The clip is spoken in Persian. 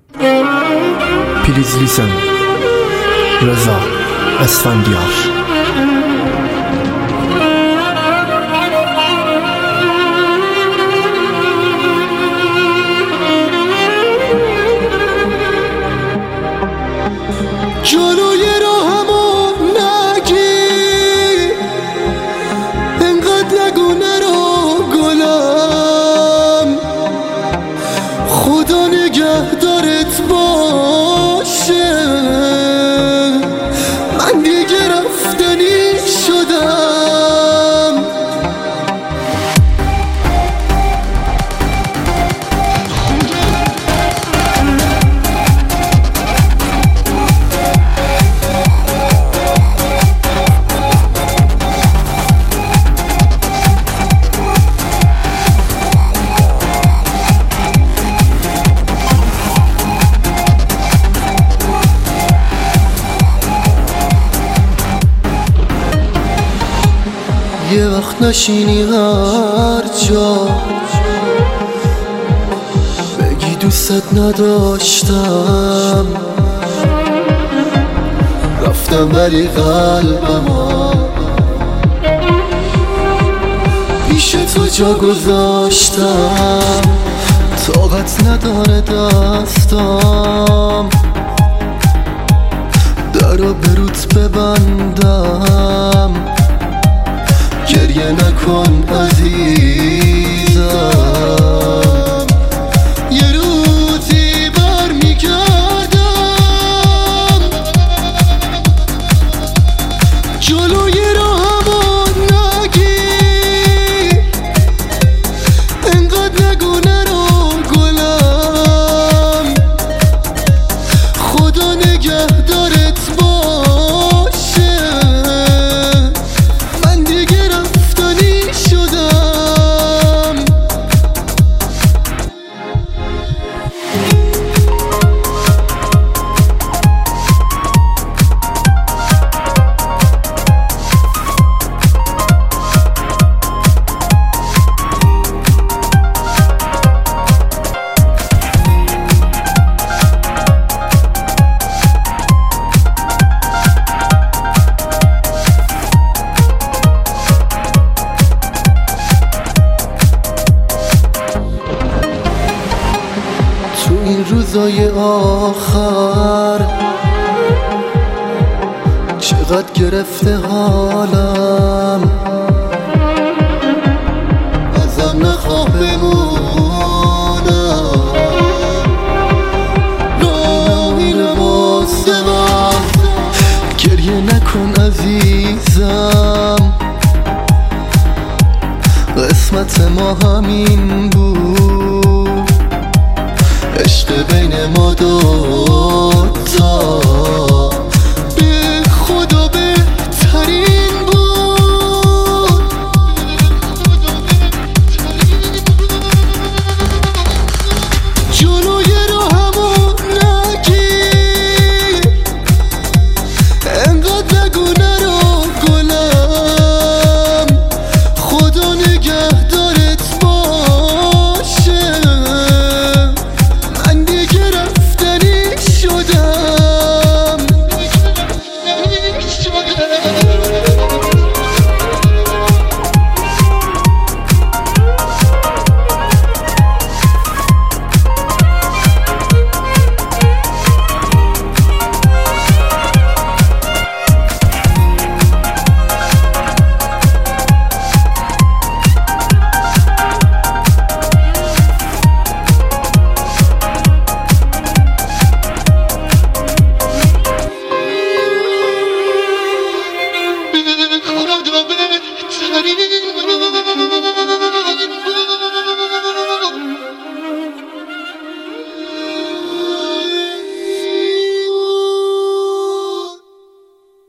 Please listen. رضا اسفندیار. جلوی راهمو نگی، انقدر نگو نرو گلم، خدا نگهدارت باشه. من دیگه رفتنی شدم. یه وقت نشینی هر جا بگی دوست نداشتم، رفتم ولی قلبمو پیش تو جا گذاشتم. طاقت نداره دستم درو به روت ببندم. گریه نکن عزیزم، یه روزی بر میگردم. جلوی راهمو نگی، انقدر نگو نرو گلم، خدا نگهدارت باشه. من دیگه رفتنی شدم. تو این روزای آخر چقدر گرفته حالم، ازم نخواه بمونم. راهی واسه من، گریه نکن عزیزم، قسمت ما همین بود، عشق بین ما دوتا.